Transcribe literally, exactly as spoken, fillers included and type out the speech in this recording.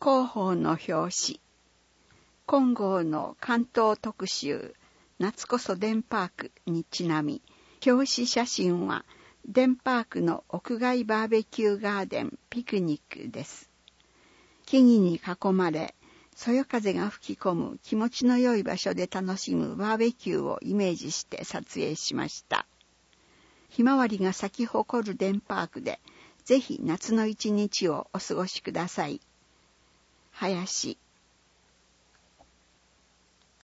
広報の表紙。今号の関東特集、夏こそデンパークにちなみ、表紙写真はデンパークの屋外バーベキューガーデンピクニックです。木々に囲まれ、そよ風が吹き込む気持ちの良い場所で楽しむバーベキューをイメージして撮影しました。ひまわりが咲き誇るデンパークで、ぜひ夏の一日をお過ごしください。林